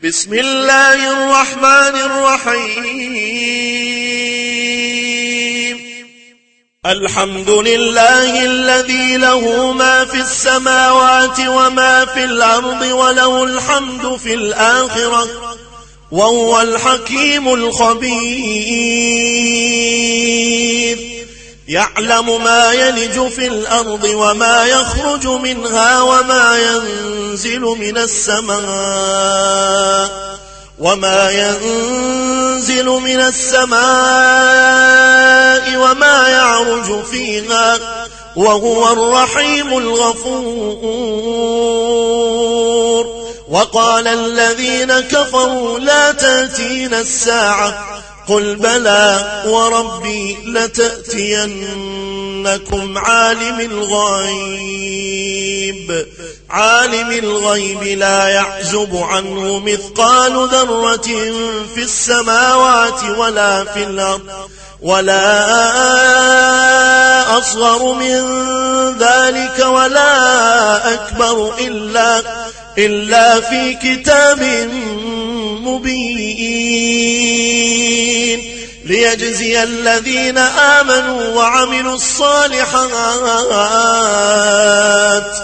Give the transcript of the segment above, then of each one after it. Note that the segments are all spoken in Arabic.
بسم الله الرحمن الرحيم. الحمد لله الذي له ما في السماوات وما في الأرض وله الحمد في الآخرة وهو الحكيم الخبير. يعلم ما يلج في الأرض وما يخرج منها وما ينزل من السماء وما يعرج فيها وهو الرحيم الغفور. وقال الذين كفروا لا تأتينا الساعة قل بلى وربي لتأتينكم عالم الغيب لا يعزب عنه مثقال ذرة في السماوات ولا في الأرض ولا أصغر من ذلك ولا أكبر إلا في كتاب مبين ليجزي الذين آمنوا وعملوا الصالحات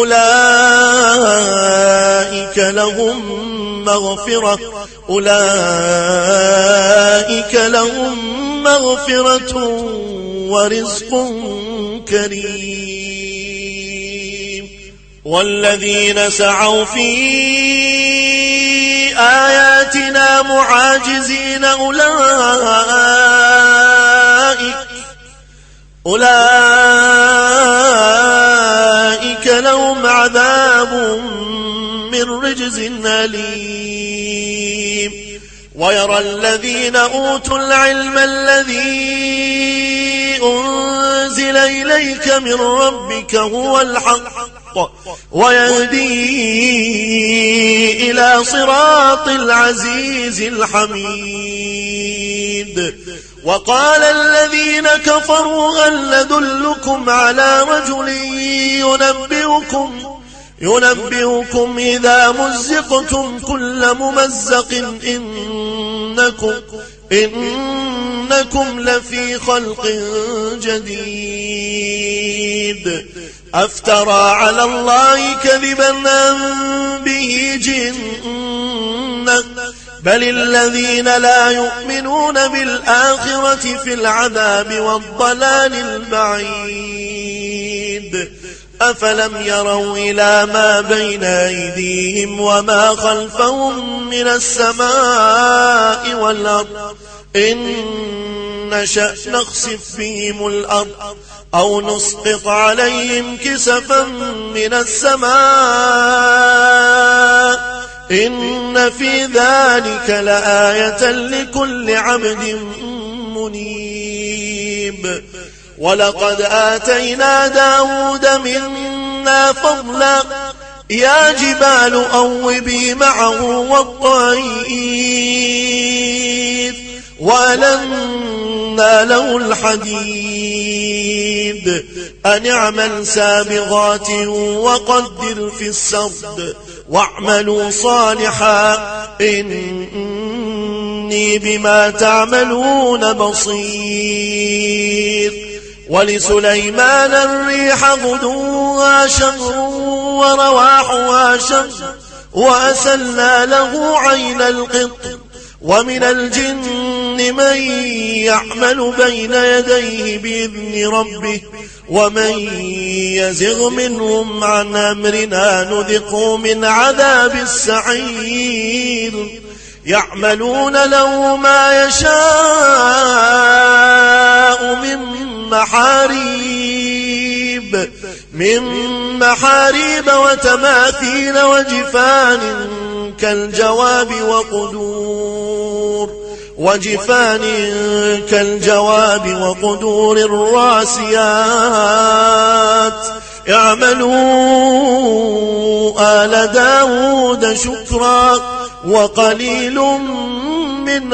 أولئك لهم مغفرة ورزق كريم. والذين سعوا في آياتنا معاجزين أولئك لهم عذاب من رجز أليم. ويرى الذين أوتوا العلم الذي أنزل إليك من ربك هو الحق ويهدي إلى صراط العزيز الحميد. وقال الذين كفروا هل ندلكم على رجل ينبئكم إذا مزقتم كل ممزق إنكم لفي خلق جديد. أفترى على الله كذبا أم به جنة بل الذين لا يؤمنون بالآخرة في العذاب والضلال البعيد. أفلم يروا إلى ما بين أيديهم وما خلفهم من السماء والأرض إن نشأ نخسف بهم الأرض أو نسقط عليهم كسفا من السماء إن في ذلك لآية لكل عبد منيب. ولقد آتينا داود منا فضلا يا جبال أوبي معه والطير وألنا له الحديد أن اعمل سابغات وقدر في السرد واعملوا صالحا إني بما تعملون بصير. ولسليمان الريح غدوها شهر ورواحها شهر وأسلنا له عين القطر. ومن الجن من يعمل بين يديه بإذن ربه ومن يزغ منهم عن أمرنا نذقه من عذاب السعير. يعملون له ما يشاء من محاريب وتماثيل وجفان كالجواب وقدور الراسيات. اعملوا آل داود شكرا وقليل من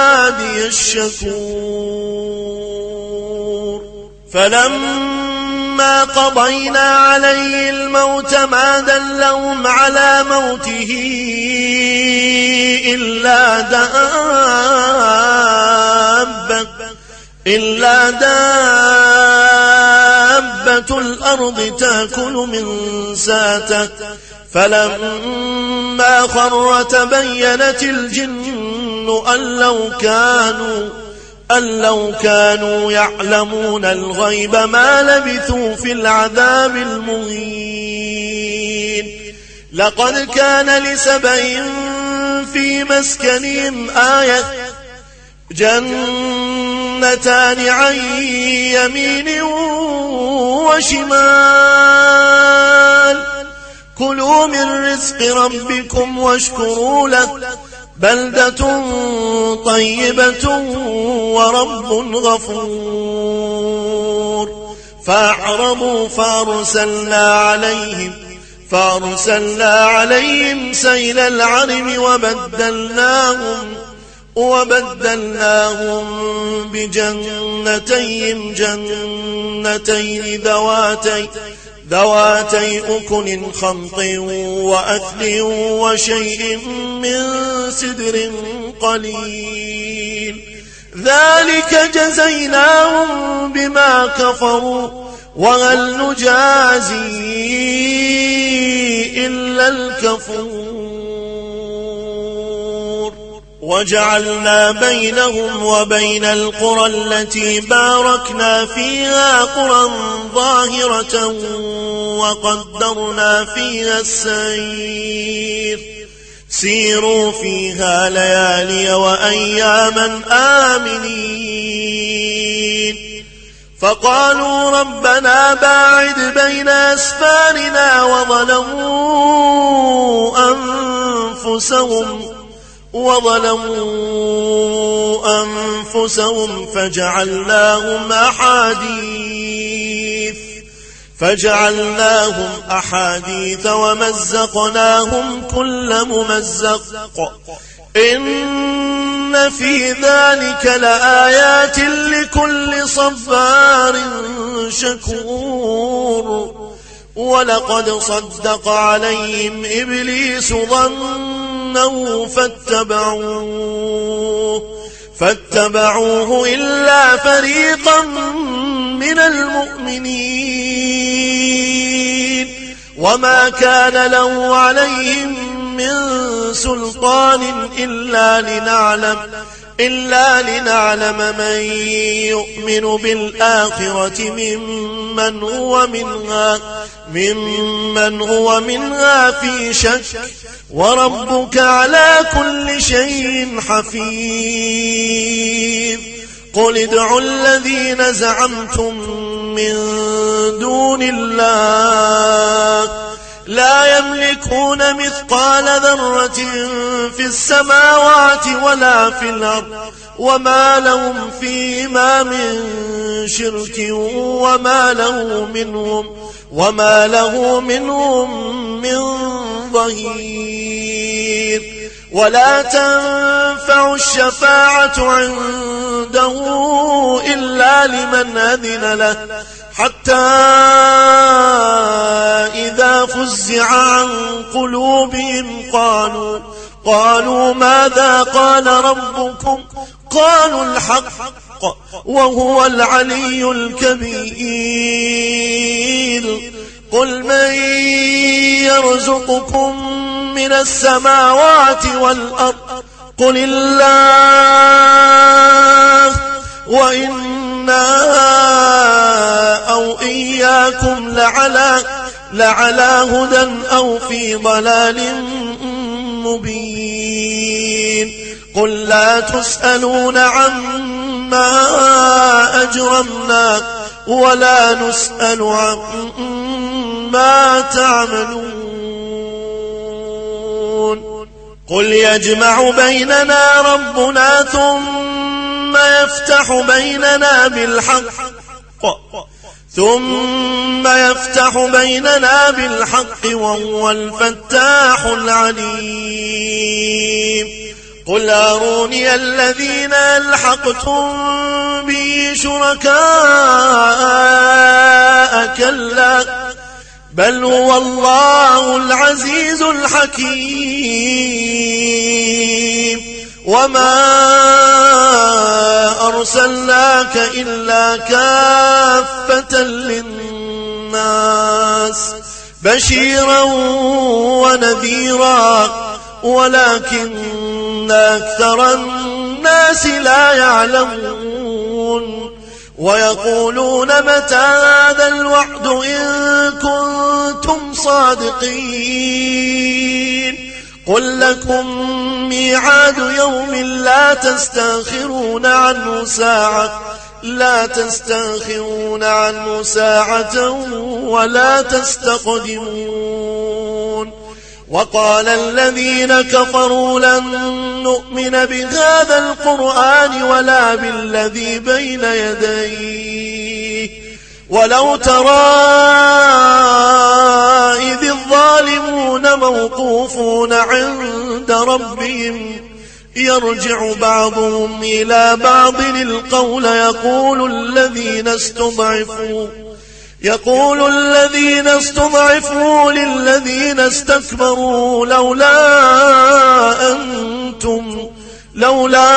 عبادي الشكور. فلما فلما قضينا عليه الموت ما دلهم على موته إلا دابة الأرض تأكل من ساته فلما خر تبينت الجن أن لو كانوا يعلمون الغيب ما لبثوا في العذاب المهين. لقد كان لسبإ في مسكنهم آية جنتان عن يمين وشمال كلوا من رزق ربكم واشكروا له بلدة طيبة ورب غفور. فأعرضوا فأرسلنا عليهم سيل العرم وبدلناهم بجنتين ذواتي أكل خمط وأثل وشيء من سدر قليل ذلك جزيناهم بما كفروا وهل نجازي إلا الكفور. وجعلنا بينهم وبين القرى التي باركنا فيها قرى ظاهرة وقدرنا فيها السير سيروا فيها ليالي وأياما آمنين. فقالوا ربنا باعد بين أسفارنا وظلموا أنفسهم فجعلناهم أحاديث ومزقناهم كل ممزق إن في ذلك لآيات لكل صبار شكور. ولقد صدق عليهم إبليس ظنه فاتبعوه إلا فريقا من المؤمنين وما كان له عليهم من سلطان إلا لنعلم من يؤمن بالآخرة ممن هو منها في شك وربك على كل شيء حفيظ. قل ادعوا الذين زعمتم من دون الله لا يملكون مثقال ذرة في السماوات ولا في الأرض وما لهم فيما من شرك وما له منهم من ظهير. ولا تنفع الشفاعة عنده إلا لمن أذن له حتى إذا فزع عن قلوبهم قالوا ماذا قال ربكم قالوا الحق وهو العلي الكبير. قل من يرزقكم من السماوات والأرض قل الله وإنا أو إياكم لعلى هدى أو في ضلال مبين. قل لا تسألون عما أجرمنا ولا نسأل عما تعملون. قل يجمع بيننا ربنا ثم يفتح بيننا بالحق وهو الفتاح العليم. قل أروني الذين ألحقتم به شركاء كلا بل هو الله العزيز الحكيم وما أرسلناك إلا كافة للناس بشيرا ونذيرا ولكن أكثر الناس لا يعلمون ويقولون متى هذا الوعد إن كنتم صادقين قل لكم ميعاد يوم لا تستأخرون عنه ساعة ولا تستقدمون وقال الذين كفروا لن نؤمن بهذا القرآن ولا بالذي بين يديه ولو ترى إذ الظالمون موقوفون عند ربهم يرجع بعضهم إلى بعض القول يقول الذين استضعفوا للذين استكبروا لولا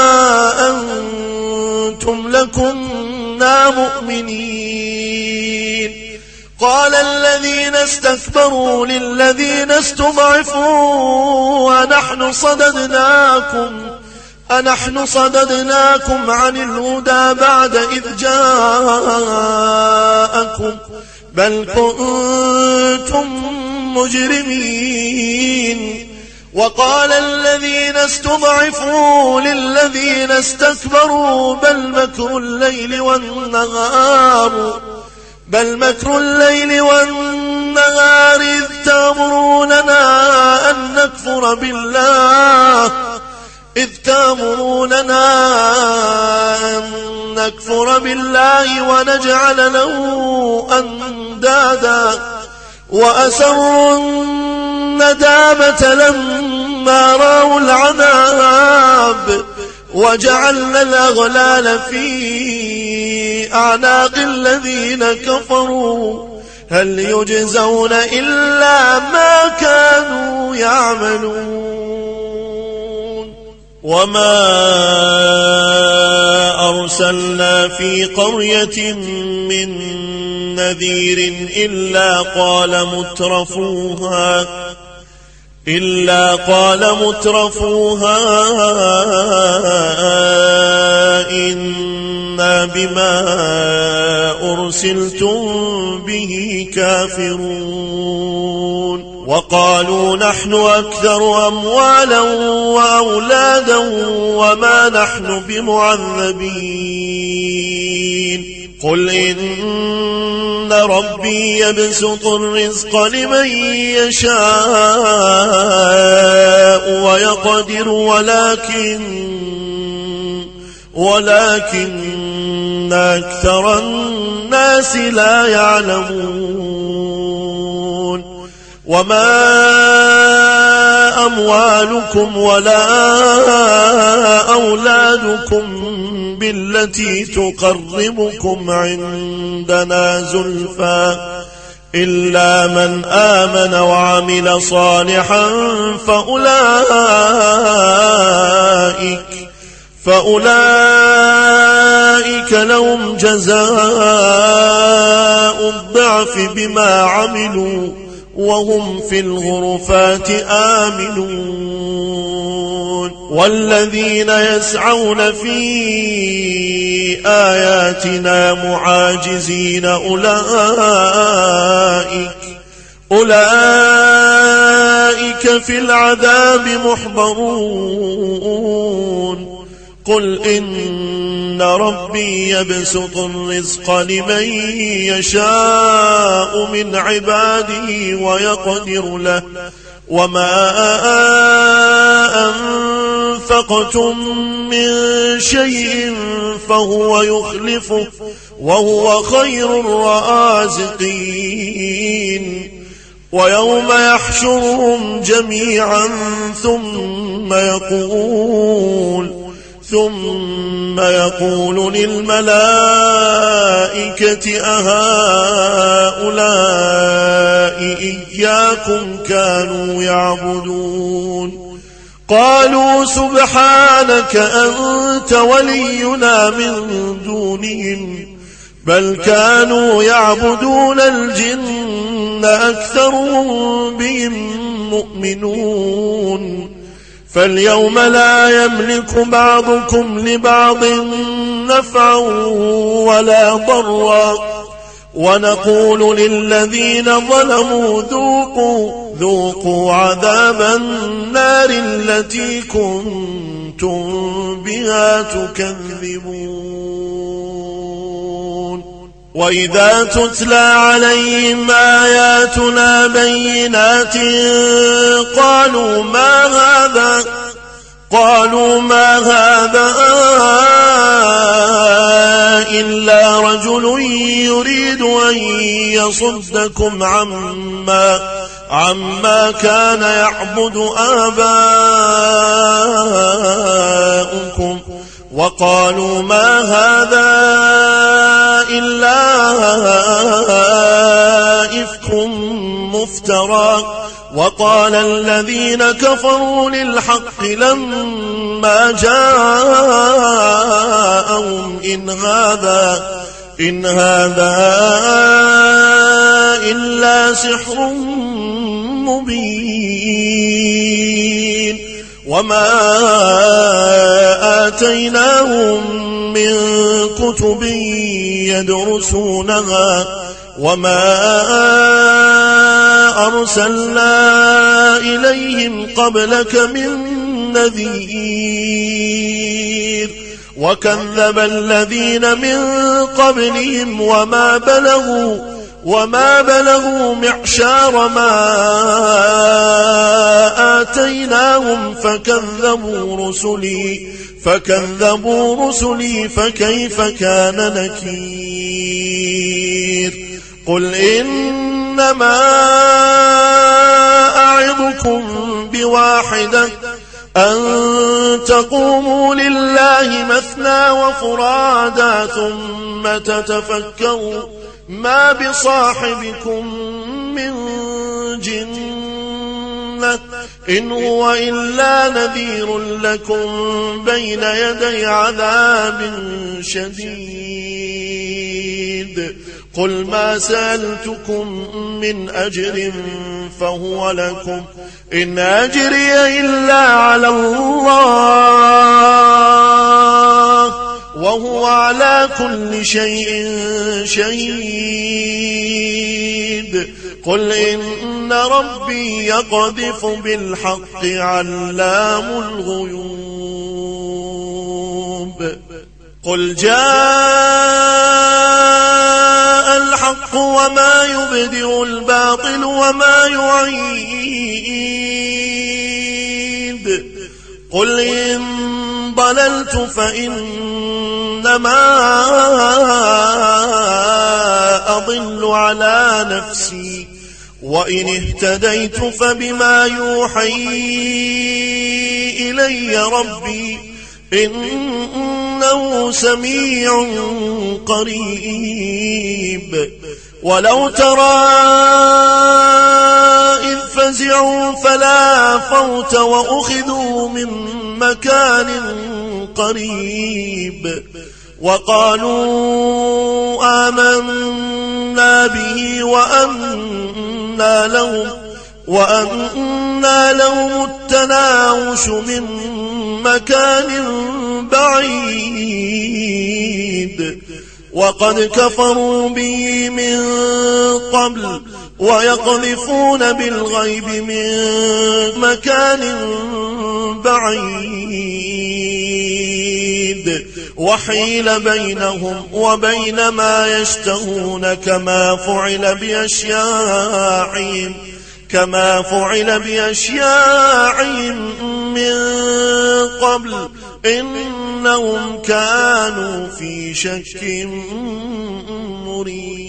أنتم لكنا مؤمنين قال الذين استكبروا للذين استضعفوا أنحن صددناكم عن الهدى بعد إذ جاءكم بل كنتم مجرمين وقال الذين استضعفوا للذين استكبروا بل مكر الليل والنهار إذ تأمروننا أن نكفر بالله ونجعل له أندادا وأسروا الندامة لما رأوا العذاب وجعلنا الأغلال في أعناق الذين كفروا هل يجزون إلا ما كانوا يعملون وما أرسلنا في قرية من نذير إلا قال مترفوها إنا بما أرسلتم به كافرون وقالوا نحن أكثر أموالا وأولادا وما نحن بمعذبين قل إن ربي يبسط الرزق لمن يشاء ويقدر ولكن أكثر الناس لا يعلمون وما أموالكم ولا أولادكم بالتي تقربكم عندنا زلفى إلا من آمن وعمل صالحا فأولئك لهم جزاء الضعف بما عملوا وهم في الغرفات آمنون والذين يسعون في آياتنا معاجزين أولئك في العذاب محضرون قل إن ربي يبسط الرزق لمن يشاء من عباده ويقدر له وما أنفقتم من شيء فهو يخلفه وهو خير الرازقين ويوم يحشرهم جميعا ثم ثم يقول للملائكة أهؤلاء إياكم كانوا يعبدون قالوا سبحانك أنت ولينا من دونهم بل كانوا يعبدون الجن أكثرهم بهم مؤمنون فاليوم لا يملك بعضكم لبعض نفعا ولا ضرا ونقول للذين ظلموا ذوقوا عذاب النار التي كنتم بها تكذبون وإذا تتلى عليهم آياتنا بينات قالوا ما هذا إلا رجل يريد أن يصدكم عما كان يعبد آباؤكم وقالوا ما هذا إلا إفك مفترى وقال الذين كفروا للحق لما جاءهم إن هذا إلا سحر مبين وما آتيناهم من كتب يدرسونها وما أرسلنا إليهم قبلك من نذير وكذب الذين من قبلهم وما بلغوا معشار ما آتيناهم فكذبوا رسلي فكيف كان نكير قل إنما أعظكم بواحدة أن تقوموا لله مثنى وفرادا ثم تتفكروا ما بصاحبكم من جنة إن هو إلا نذير لكم بين يدي عذاب شديد قل ما سألتكم من أجر فهو لكم إن أجري إلا على الله وهو على كل شيء شهيد قل إن ربي يقذف بالحق علام الغيوب قل جاء الحق وما يبدئ الباطل وما يعيد قل إن ضللت فإنما أضل على نفسي وإن اهتديت فبما يوحي إلي ربي إنه سميع قريب ولو ترى إذ فزعوا فلا فوت وأخذوا من مكان قريب وقالوا آمنا به وأنى لهم التناوش من مكان بعيد وقد كفروا به من قبل ويقذفون بالغيب من مكان بعيد وحيل بينهم وبين ما يشتهون كما فعل بأشياعهم من قبل إنهم كانوا في شك مريب